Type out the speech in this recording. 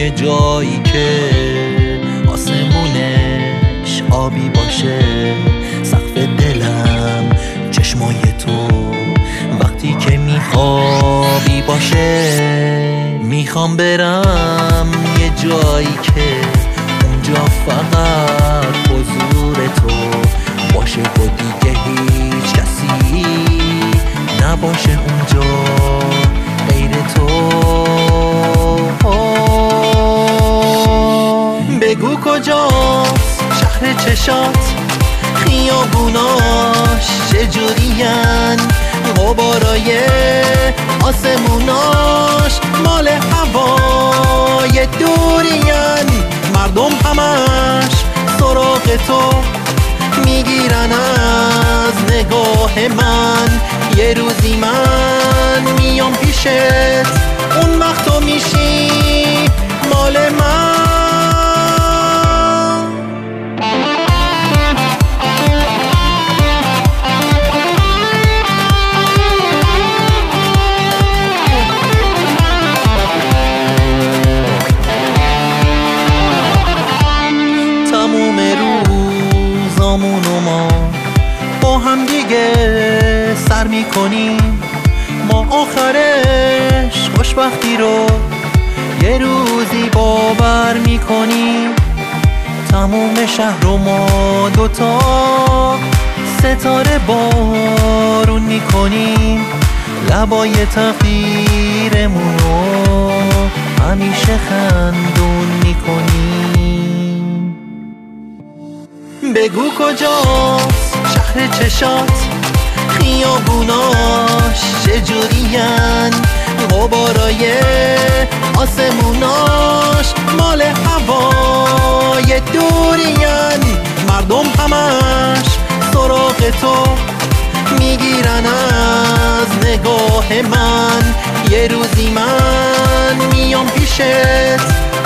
یه جایی که آسمونش آبی باشه، سقف دلم چشمای تو وقتی که میخوابی باشه. میخوام برم یه جایی که اونجا فقط حضور تو باشه و دیگه هیچ کسی نباشه اونجا غیر تو. بگو کجاست شهر چشات، خیابوناش چجورین، غبارای آسموناش مال هوای دورین، مردم همش سراغ تو میگیرن از نگاه من. یه روزی من میام پیشت، اون وقت تو میشی مال من. تموم روزامونو ما با هم دیگه سر میکنیم، ما آخرش خوشبختی رو یه روزی باور میکنیم. تموم شهر رو ما دوتا ستاره بارون میکنیم، لبای تقدیرمونو همیشه خندون میکنیم. بگو کجاست شهر چشات، خیابوناش چجورین، غبارای آسموناش مال هوای دورین، مردم همش سراغ تو میگیرن از نگاه من. یه روزی من میام پیشت،